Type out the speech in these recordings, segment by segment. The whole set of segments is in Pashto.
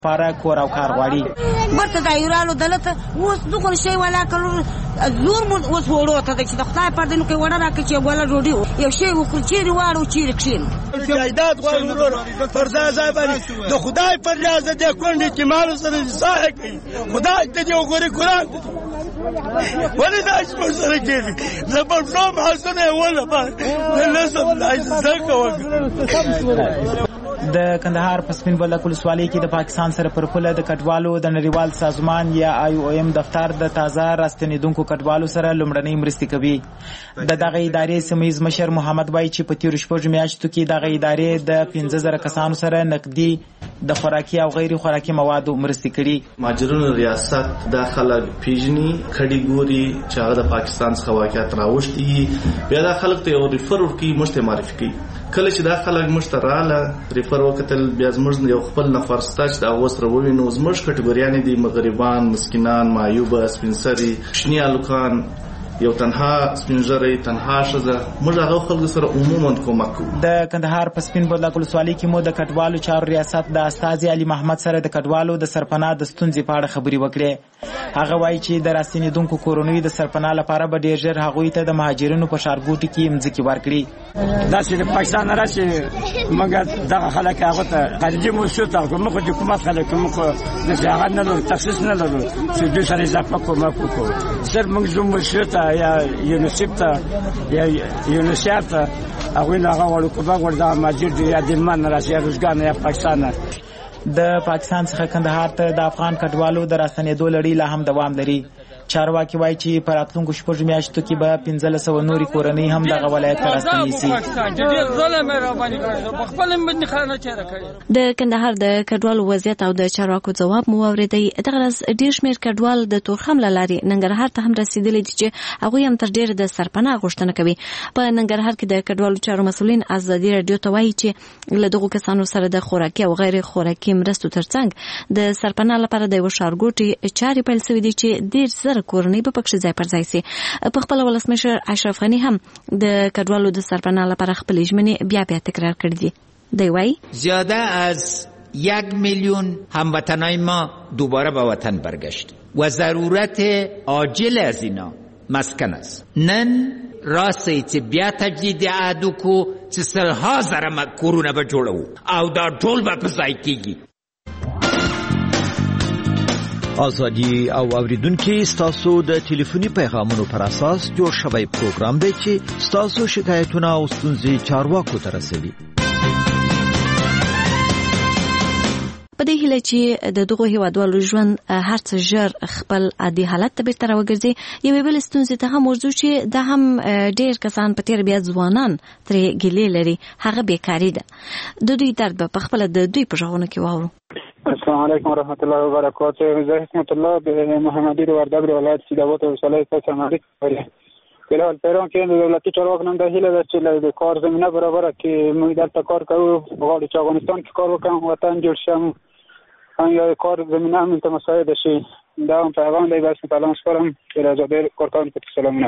لپاره کور او کار غواړي. ورته د ایرانو دلته اوس دغه شی ولا کړو زور مو اوس وړو ته چې د خدای پر دې نو کې وړه راکې چې ولا ډوډۍ یو شی وکړي چې واړو چې کښین جایداد غواړو پر ځای باندې د خدای پر لاس دې کونډې چې مال سره صحه کوي خدای ته دې وګوري قرآن ولې دا څه سره کوي زبر فلم حسنه ولا با لازم زکه وکړي. د کندهار په سپین بولدک ولسوالۍ کې د پاکستان سره پر پوله د کډوالو د نړیوال سازمان یا IOM دفتر د تازه راستنېدونکو کډوالو سره لومړنۍ مرستې کوي. د دغه ادارې سیمهیز مشر محمد وایي چې په تیرو شپږو میاشتو کې دغه ادارې د 15,000 کسانو سره نقدي د خوراکي او غیر خوراکي موادو مرستې کړي. مهاجرونو ریاست د خلک پیژني کډي ګوري چې هغه د پاکستان څخه واقعیت راوښتي بیا د خلک ته یو ریفر ورکړي مشته معرفي کوي. کله چې دا خلک مشته رااله ریفر وکتل بیا زموږ یو خپل نفر ستا چې دا اوس راووینو زموږ کټګوریانې دي مغربان مسکینان معیوبه سپین سري شني الکان یو تنها سپینږیری تنها ښځه موږ هغه خلکو سره عموما کومک کوو. د کندهار په سپین بولدک ولسوالۍ کې مو د کډوالو چارو ریاست د استازي علي محمد سره د کډوالو د سرپناه د ستونزې په اړه خبرې وکړې. هغه وایي چې د راستنېدونکو کورنیو د سرپناه لپاره به ډېر ژر هغوی ته د مهاجرینو په ښارګوټي کې مځکې ورکړي. داسې د پاکستان نه راشي موږ دغه خلک هغه ته خارجي موسسو ته موږ د حکومت خلک موږ داسې هغه نه لرو تخصیص نه لرو چې دوی سره اضافه کومک وکړو. صرف موږ زموږ موسسو ته یا یونیسف ته یا یونیسیف ته هغوی نه هغه غواړو کومک ور دغه مهاجر دي یا د لمن نه راشي یا روزګان یا پاکستان نه. د پاکستان څخه کندهار ته د افغان کډوالو د راستنېدو لړۍ لا هم دوام لري. چارواکي وایي چې په راتلونکو شپږو میاشتو کې به 1500 نورې کورنۍ هم دغه ولایت ته راستنېږي. د کندهار د کډوالو وضعیت او د چارواکو ځواب مو واورېدی. دغه ورځ ډېر شمېر کډوال د تورخم له لارې ننګرهار ته هم رسېدلي دي چې هغوی هم تر ډېره د سرپناه غوښتنه کوي. په ننګرهار کې د کډوالو چارو مسؤلین ازادي راډیو ته وایي چې له دغو کسانو سره د خوراکي او غیر خوراکي مرستو ترڅنګ د سرپناه لپاره د یو ښارګوټي چارې پیل شوې دي چې ډېر زر کورنۍ به پکښې ځای پر ځای سي. په خپله ولسمشر اشرف غني هم د کډوالو د سرپناه لپاره خپلې ژمنې بیا تکرار کړې دي. دی وایي زیاده از 1 میلیون هموطنای ما دوباره به وطن برگشت و ضرورت عاجل از اینا مسکن است. نن راستی چې بیا تجدید عهد وکړو چې سلها زره کورونه به جوړوو او دا ټول به په ځای کېږي. ازادي او اوریدونکو ستاسو د ټلیفوني پیغامونو پر اساس جوړ شوی پروګرام دی چې ستاسو شکایتونه او ستونزې چارواکو ته رسوي. په دې هیله چې د دغو هیوادوالو ژوند هر څه ژر خپل عادي حالت ته بیرته راوګرځي. یوې بلې ستونزې ته هم ورځو چې دا هم ډېر کسان په تېره بیا ځوانان ترې ګیلې لري، هغه بیکاري ده. د دوی درد به په خپله د دوی په غږونو کې واورو. السلام علیکم ورحمت الله وبرکاته. زه حکمت الله د محمدي د وردګ ولایت سیداباد ولسوالۍ څخه عملي کوي. فلحال پیران کې د دولتي چارواکو نن د هیله ده چې د کار زمینه برابره کړي. موږ دلته کار کوو، غواړو چې افغانستان کې کار وکړم، وطن جوړ شم، یا کار زمینه هم ته مساعد شي. دا هم پیغام دی. بس سلام سپارم چې راځي کارکوونکو ته سلامونه.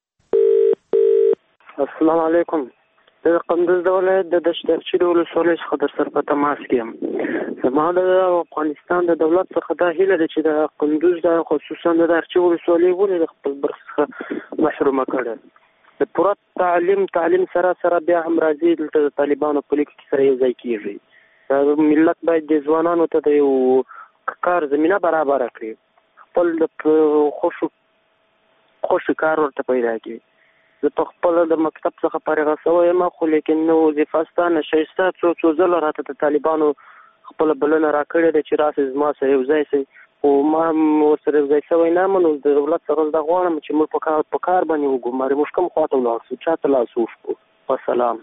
السلام علیکم. د قندوز د ولایت د دشترچی د ولسوالۍ څخه در سره په تماس کې یم. زما د افغانستان د دولت څخه دا هیله ده چې د قندوز د خصوصا د دشترچی ولسوالۍ ولې د خپل برخې څخه محرومه کړه. د پوره تعلیم سره بیا هم راځي دلته د طالبانو په لیک کې سره یو ځای کېږي. ملت باید د ځوانانو ته د یو کار زمینه برابره کړي، خپل د خوشو کار ورته پیدا کړي. زه په خپل د مکتب څخه فارغه شوی یم، خو لیکن نو وظیفه ستا نشه شته. څو ځله راته د طالبانو خپله بلنه راکړې ده چې راسئ زما سره یو ځای شئ، خو ما هم ورسره یو ځای شوی نه یم. نو د دولت څخه زه غواړم چې موږ په کار باندې وګورو، موږ کوم خواته ولاړ شو، چا ته لاس وښکو. وسلام.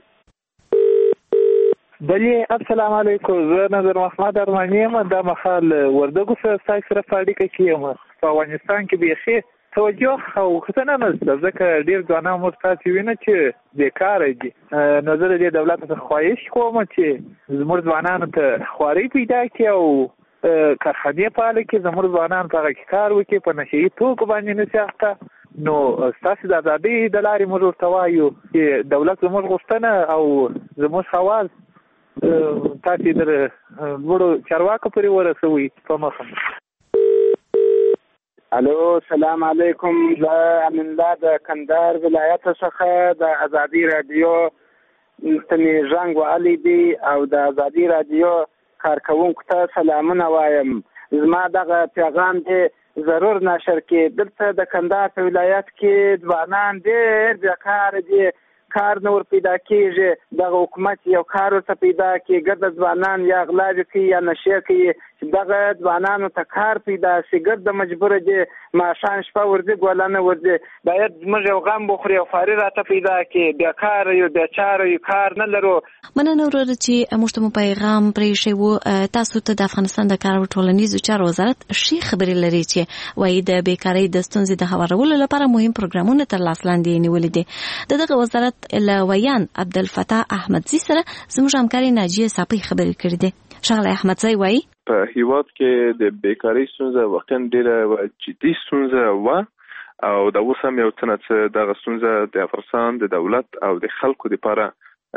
بلی السلام علیکم. زه نظر محمد ارمانی یم. دا مخال وردګو ستاسو سره په اړیکه کې یم. په افغانستان کې بیخي توجه او کتنه نشته، ځکه ډېر ځوانان موږ تاسې وینه چې بیکاره دي. نو زه د دې دولت څخه خواهش کوم چې زموږ ځوانانو ته خوارۍ پیدا کړي او کارخانې فعاله کړي، زموږ ځوانان په هغه کې کار وکړي، په نشه یي توکو باندې نشي اخته. نو ستاسو د ازادۍ د لارې موږ ورته وایو چې دولت زموږ غوښتنه او زموږ اواز تاسې در لوړو چارواکو پورې ورسوئ په مخه. الو، سلام علیکم. زه امین الله د کندهار ولایت څخه د ازادي رادیو ته مې زنګ وهلی دی او د ازادي رادیو کارکوونکو ته سلامونه وایم. زما دغه پیغام دی ضرور نشر کې. دلته د کندهار په ولایت کې ځوانان ډېر بیکاره دي، کار نه ور پیدا کېږي. دغه حکومت یو کار ورته پیدا کړي، ګرده ځوانان یا غلاوې کوي یا نشې کوي. دغه ځوانانو ته کار پیدا شي، ګرده مجبوره دي ماښام شپه ورځي ګوله نه ورځي. باید زموږ یو غم بخوري او خواري راته پیدا کړي. بیکاره یو، بیچاره یو، کار نه لرو. مننه وروره چې موږ ته مو پیغام پرېښی و. تاسو ته د افغانستان د کار او ټولنیزو چارو وزارت ښې خبرې لري چې وایي د بیکارۍ د ستونزې د هوارولو لپاره مهم پروګرامونه تر لاس لاندې نیولي دي. دغه وزارت له ویان عبدالفتاح احمدزي سره زموږ همکاري ناجیه صافي خبرې کړې دي. ښاغلی احمدزي وایي په هیواد کې د بیکارۍ ستونزه واقعا ډېره جدي ستونزه وه او د اوس هم یو څه نه څه دغه ستونزه د افغانستان د دولت او د خلکو لپاره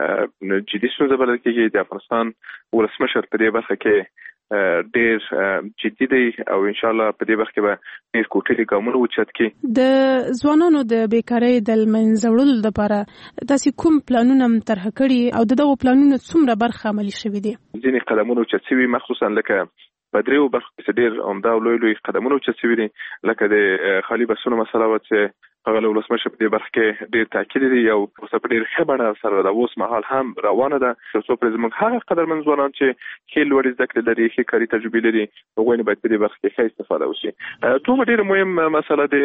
جدي ستونزه بلل کېږي. د افغانستان ولسمشر په دې برخه کې ډېر جدي دی او ان شاء الله په دې برخه کې به ډېر کوټلي ګامونه اوچت کړي. د ځوانانو د بیکارۍ د منځه وړلو لپاره تاسو کوم پلانونه طرح کړي او دغه پلانونه څومره برخه عملي شوي دي؟ ځینې قدمونه اوچت شوي، مخصوصا لکه په دریو برخو کې ډېر عمده او لوی قدمونه اوچت شوي دي، لکه د خالي بسونو مسله وه چې هغه له ولسمشر په دې برخه کې ډېر تاکید دی او اوسه په ډېر ښه بڼه سره د اوس مهال هم روانه ده. تر څو پرې زموږ هغه قدرمن ځوانان چې ښې لوړې زده کړې لري، ښې کاري تجربې لري، هغوی نه باید په دې برخه کې ښه استفاده وشي. دومره ډېره مهم مسله د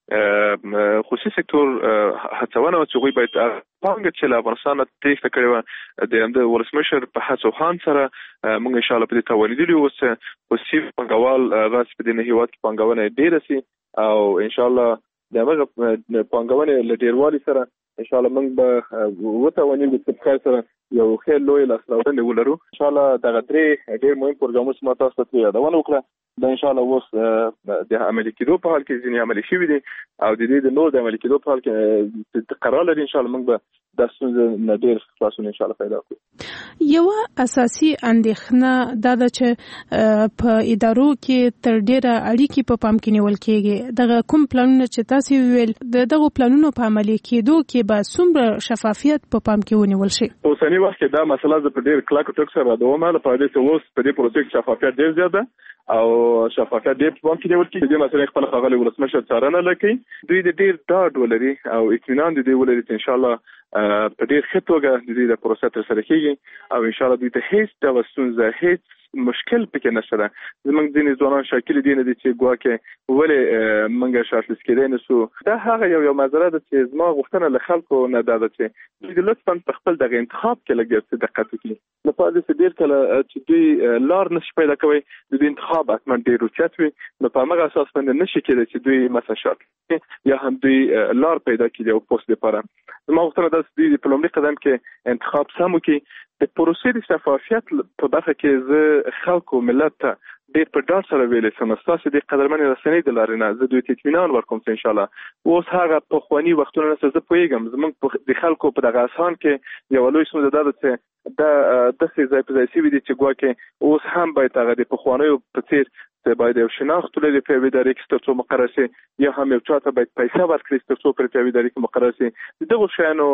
خصوصي سکتور هڅونه چې هغوی باید پانګه چې له افغانستان نه تېښته کړې وه د همده ولسمشر په هڅو خان سره موږ انشاءالله په دې توانېدلي اوس خصوصي پانګوال راسي په دې هېواد کې پانګونه ډېره سي او انشاءالله د هغه پانګونې له ډېروالي سره انشاءالله موږ به وتوانیږو چې په خیر سره یو ښه لوی لاسته ولرو. انشاءالله دغه درې ډېر مهم پروګرامونه چې ما تاسو ته یادونه وکړه دا انشاءالله اوس د عملي کېدو په حال کې ځینې عملي شوي دي او د دې د نور د عملي کېدو په حال کې قرار لري. انشاءالله موږ به دا ستونزه نه ډېر خلاصون انشاءالله پیدا کړو. یوه اساسي اندېښنه دا ده چې په ادارو کې تر ډېره اړیکې په پام کې نیول کېږي. دغه کوم پلانونه چې تاسو ویل د دغو پلانونو په عملي کېدو کې به څومره شفافیت په پام کې ونیول شي؟ په اوسني وخت کې دا مسله زه په ډېر کلکو ټکو سره ردوم. لپاره دې چې اوس په دې پروسې کې شفافیت ډېر زیات ده او شفافیت دې په پام کې نیول کېږي. دې مسله خپل ښاغلي ولسمشر څارنه لکوي، دوی د ډېر ډاډ ولري او اطمینان دې ولري چې انشاءالله په ډېر ښه توګه د دې د پروسې ترسره کېږي او انشاءالله دوی ته هیڅ ډول ستونزه هیڅ مشکل پکې نشته ده. زموږ ځینې ځوانان شاکل دي نه دي چې ګواکې ولې موږ شارټلیس کېدای نه سو. دا هغه یو مسله ده چې زما غوښتنه له خلکو نه دا ده چې دوی لطفا په خپل دغه انتخاب کې لږ دقت وکړي. لپاره دې ډېر کله چې دوی لار نشي پیدا کوي د دوی انتخاب حتما ډېر اوچت وي، نو په همغه اساس باندې نشي کېدای چې دوی مثلا شارټ یا هم دوی لار پیدا کړي او پوسټ لپاره. زما غوښتنه ده چې دوی په لومړي قدم کې انتخاب سم وکړي. د پروسې د شفافیت په برخه کې زه خلکو ملت ته ډېر په ډاډ سره ویلې سم ستاسو د قدرمنې رسنۍ د لارې نه زه دوی ته اطمینان ورکوم چې انشاءالله اوس هغه پخواني وختونه نه زه پوهېږم زموږ د خلکو په دغه اذهان کې یوه لوی ستونزه دا ده چې دا داسې ځای په ځای شوي دي چې ګواکې اوس هم باید هغه د پخوانیو په څېر باید یو شناخت ولري په یوې ادارې کې تر څو مقرر شي یا هم یو چا ته باید پیسې ورکړي تر څو پر یوې ادارې کې مقرر شي. د دغو شیانو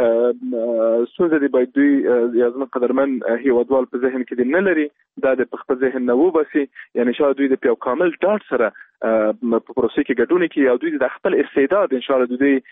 ستونزه دي باید دوی یا زموږ قدرمن هېوادوال په ذهن کې دې نه لري، دا د په خپل ذهن نه وباسي. یعنې شاید دوی د یو کامل ډاډ سره په پروسې کې ګډون کوي او دوی د خپل استعداد انشاءالله د دوی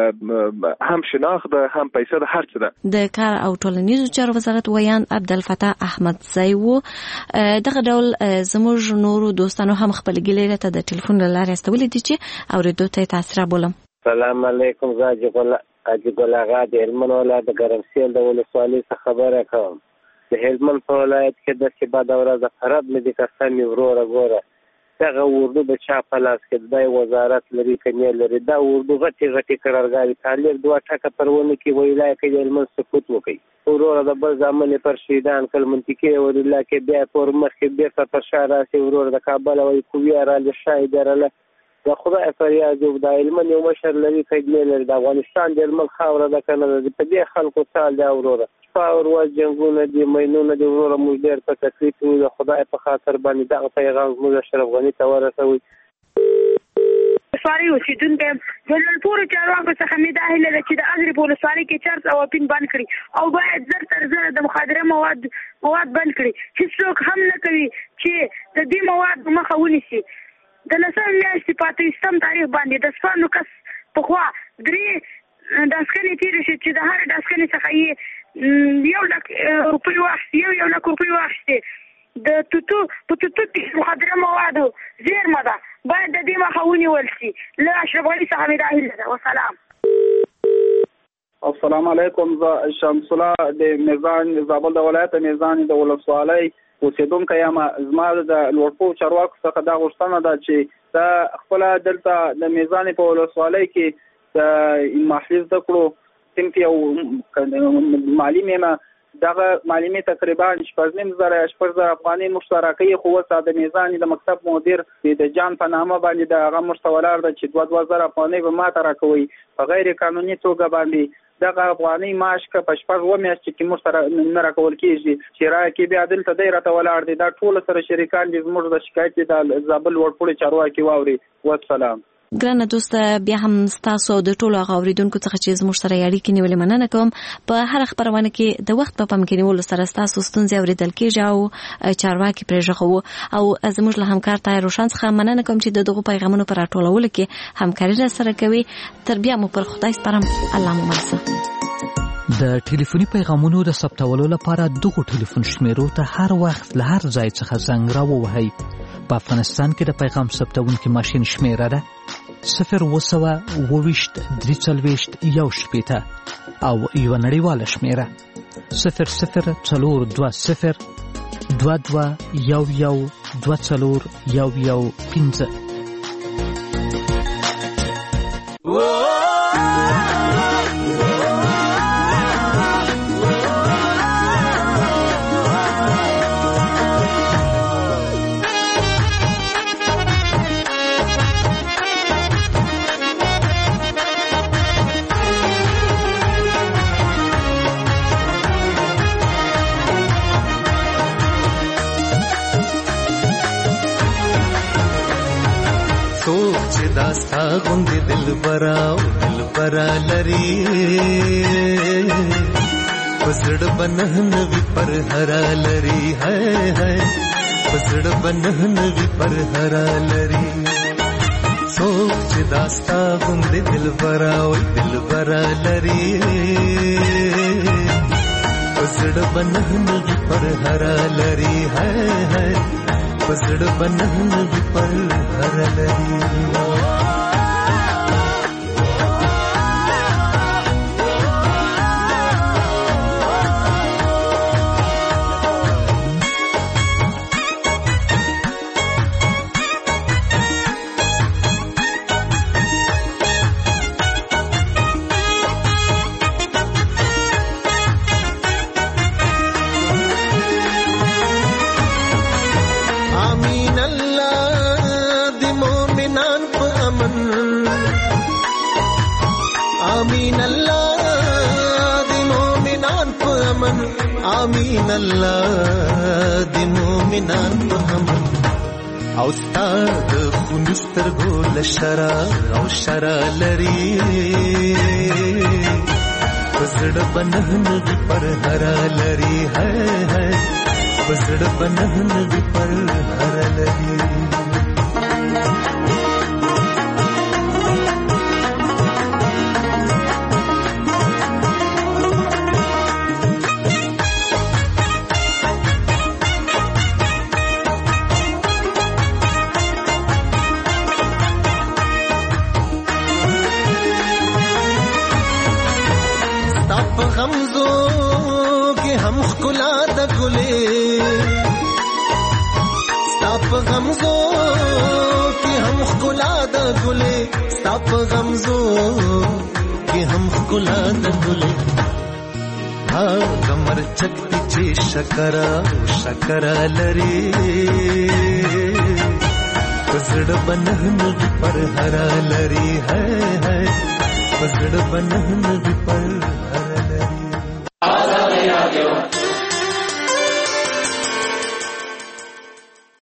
هم شناخت ده هم پیسې ده هر څه ده. د کار او ټولنیزو چارو وزارت ویان عبدالفتاح احمدزی و. دغه ډول زموږ نورو دوستانو هم خپل ګیلې راته د ټلیفون له لارې استولې دي چې اورېدو ته یې تاثیر بولم. سلام علیکم. زه حاجي ګل اغا د هلمند ولایت د ګرمسیل د ولسوالۍ څخه خبره کوم. د هلمند په ولایت کې داسې بده ورځ ده، خراب مې دي قسم مې وروره ګوره دغه اردو د چا په لاس کې دی وزارت لري که نه لري. دا اردو غټې غټې قرارګاوې تعلیم دوه ټکه پر ونه کې ویلای کې د هلمند سقوط وکړي وروره د بل زامن پر شهیدان کل منطقې ولله کې بیا پر مخکې بېرته پر شا راسي وروره د کابل وایي کویه راله شاهد راله د خدای فریاد یو د هلمند یو مشر لري که نه لري. د افغانستان د هلمند خاوره ده که نه ده په دې خلکو سال دی وروره دفاع وروا جنگونه دي مینونه دي ورور موږ ډېر په تکلیف یو د خدای په خاطر باندې دغه پیغام موږ اشرف غني ته ورسوي. سواری اوسیدونکو د لوړپوړو چارواکو څخه مې دا هیله ده چې د اغري په ولسوالۍ کې چرس او اپین بند کړي او باید زر تر زره د مخدره مواد بند کړي. هیڅوک هم نه کوي چې د دې مواد مخه ونیسي. د لسمې میاشتې په 28 تاریخ باندې د سپانو کس پخوا 3 داسکنې تیرې شي چې د هر داسکنې څخه یې 1 لک روپۍ واخیستې 1 لک روپۍ واخیستې. د توتو کې مخدره موادو زیرمه ده باید د دې مخه ونیول شي. له اشرف غني څخه مې دا هیله ده. وسلام. السلام علیکم. زه شمس الله د میزان زابل د ولایت میزان د ولسوالۍ اوسیدونکی یم. زما د لوړپوړو چارواکو څخه دا غوښتنه ده چې د خپل دلته د میزان په ولسوالۍ کې د محلي زده کړو صنف یو معلم یم. دغه معلمي تقریبا 14,000 افغانۍ مشترکي خو وسه د میزان د مکتب مدیر د جان په نامه باندې د هغه مشتولار د چې 2,000 افغانۍ به ماته راکوي په غیر قانوني توګه باندې دغه افغانۍ معاش که په 4 میاشتې کې موږ نه راکول کېږي چې راکې بیا دلته دی راته ولاړ دی. دا ټول سره شریکان دي زموږ د شکایت د زابل لوړپوړي چارواکي واوري. والسلام. ګرانه دوسته بیا هم ستاسو د ټولو هغه اوریدونکو څخه چې زموږ سره اړیکې نیولې مننه کوم. په هر خبرونه کې د وخت په پام کې نیولو سره ستاسو ستونزې اوریدل کېږي او چارواکي پرې ژغو او زموږ له همکار طاهر روشن څخه مننه کوم چې دغه پیغامونو پر راټولولو کې همکاري را سره کوي. تر بیا مو پر خدای سپارم. الله مو ملسه. د ټلیفوني پیغامونو د ثبتولو لپاره دغه ټلیفون شمیرو ته هر وخت له هر ځای څخه زنګ راووهئ. په افغانستان کې د پیغام ثبتونکي ماشین شمیره ده 0202341 او یو نړیواله شمیره 00202211241115. داستا غوندې دلبرا لري پسړ بنه نوی پر هرا لري هاي پسړ بنه نوی پر هرا لري. سوچ داستا غوندې دلبرا لري پسړ بنه نوی پر هرا لري هاي پسړ بنه نوی پر هرا لري. آمین الله د مومنان په امن او ستاد خونستر ګول شرا لري پسړ بنهن دی پر هرا لري هاي پسړ بنهن دی پر هرا لري. ستاپ غمزو کی هم خلا د ګلې ستاپ غمزو کی هم خلا د ګلې ها کمر چکتی چې شکر لري پسړ بنهن پر هرا لري هاي پسړ بنهن پر